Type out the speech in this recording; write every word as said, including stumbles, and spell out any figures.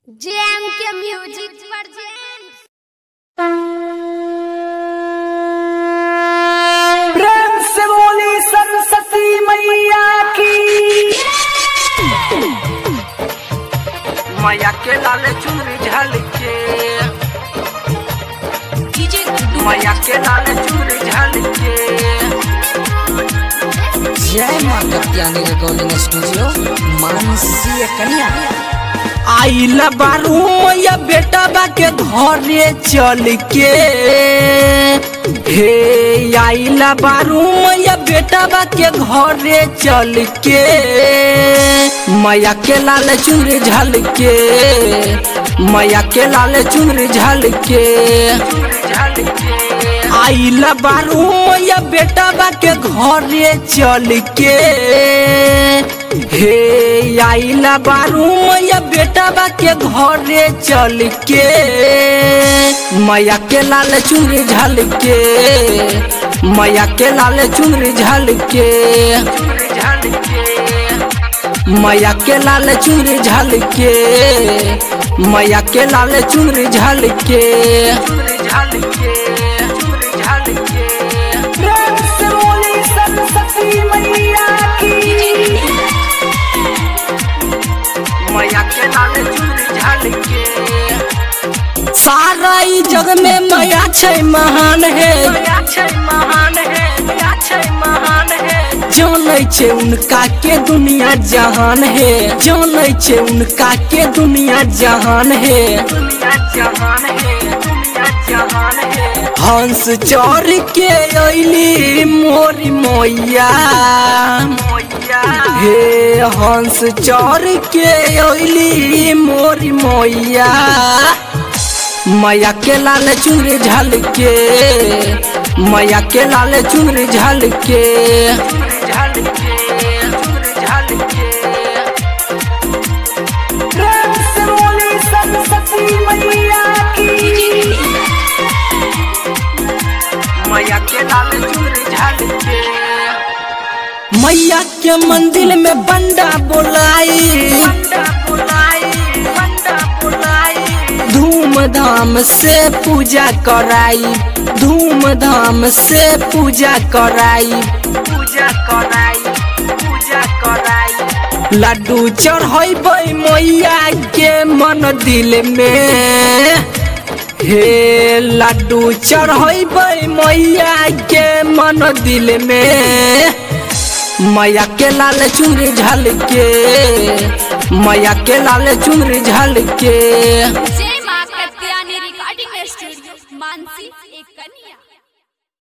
GeM के music present. प्रेम से बोली सरस्वती मैया की। मैया के लाल चुनरी झलके, मैया के लाल चुनरी झलके। जय मां कत्यानी रिकॉर्डिंग स्टूडियो मानसी कन्या। आइल बारू मैया बेटा बा के घरे चल के, हे आइल बारू मैया बेटा बा के घरे चल के। मैया के लाल चुनरी झलके, मैया के लाल चुनरी झलके। आइल बारू मैया बेटा बा के घरे चल के, हे आइल बारू मैया बेटा बा के घरे चल के। मैया के लाल चुनरी झलके, मैया के लाल चुनरी झलके। मैया के लाल चुनरी झलके, मैया के लाल चुनरी झलके। प्रेम से बोली सरस्वती मैया की। मैया के लाल चुनरी झलके। सारा ई जग में मैया छै महान है, मैया छै महान है, मैया छै महान है। जानै छै उनका के दुनिया जहान है, जानै छै उनका के दुनिया जहान है, दुनिया जहान है, दुनिया जहान है। हंस चढ़ के अइली मोरी मैया, हे हंस चढ़ के अइली मोरी मैया। मैया के लाल चुनरी झलके, मैया के लाल चुनरी झलके। प्रेम से बोली सरस्वती मैया की। मैया के लाल चुनरी झलके। मैया के मंदिर में बंडा बोलाई, बंडा बोलाई, बंडा बोलाई। धूमधाम से पूजा कराई, धूमधाम से पूजा कराई, पूजा कराई, पूजा कराई। लड्डू चढ़ैबै मैया के मन दिल में, हे लड्डू चढ़ैबै मैया के मन दिल में। मैया के लाल चुनरी झलके, मैया के लाल चुनरी झलके। जय मां कत्यानी रिकॉर्डिंग स्टूडियो मानसी कन्या।